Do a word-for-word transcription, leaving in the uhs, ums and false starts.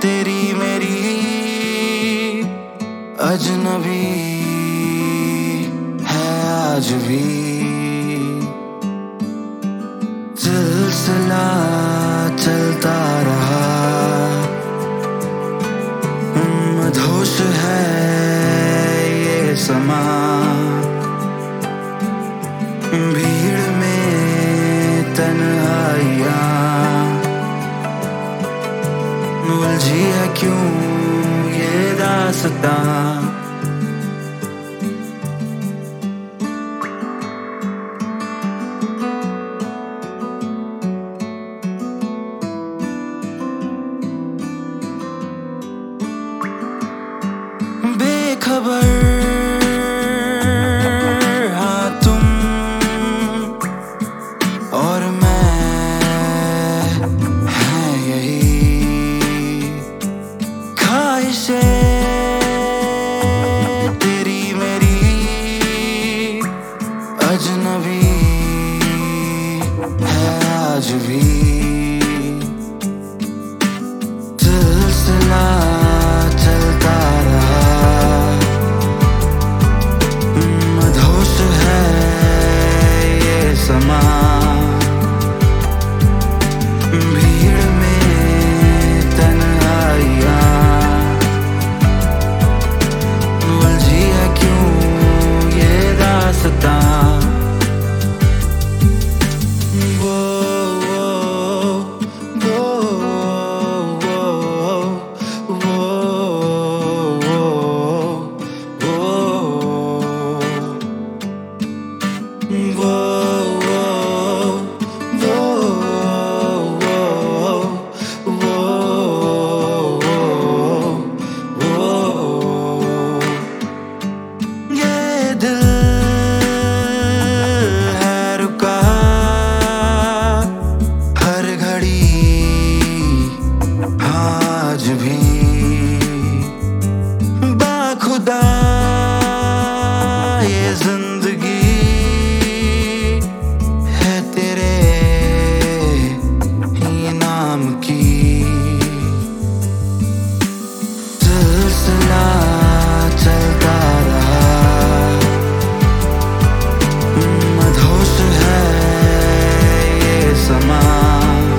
तेरी मेरी अजनबी है आज भी। सिलसिला चलता रहा, मधोश है ये समा। भीड़ में तन्हाइयाँ उलझी है क्यों ये दास्तां। बेखबर हाँ तुम और मैं हैं यही ख्वाहिशें तेरी मेरी अजनबी है आज भी। सिलसिला चलता रहा, मधोश है ये समा। भीड़ में तन्हाइयाँ उलझी है क्यों ये दास्तां। वो आज भी बाखुदा ये जिंदगी है तेरे ही नाम की। सिलसिला चलता रहा, मधोश है ये समा।